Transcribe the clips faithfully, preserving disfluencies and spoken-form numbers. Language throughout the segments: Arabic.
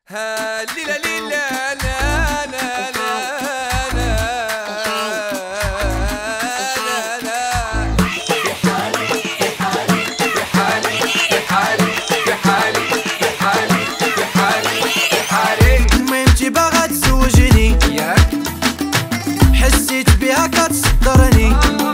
ها ليلة ليلة لا لا لا لا لا لا في حالي في حالي في حالي في حالي في حالي في حالي في حالي في حالي. المهم انتي باغا تزوجني ياك حسيت بها كتصدرني،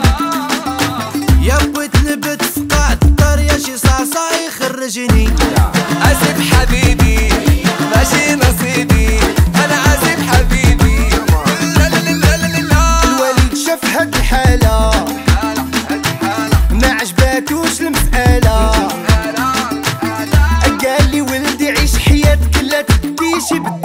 يا بغيت نبت في قاع الدار يا شي صاصا يخرجني. اسف حبيبي ماشي نصيبي، انا اسف حبيبي لا لا لا لا لا. الوالد شاف هاد الحالة ما عجباتوش المسألة، قال لي ولدي عيش حياتك لا تديش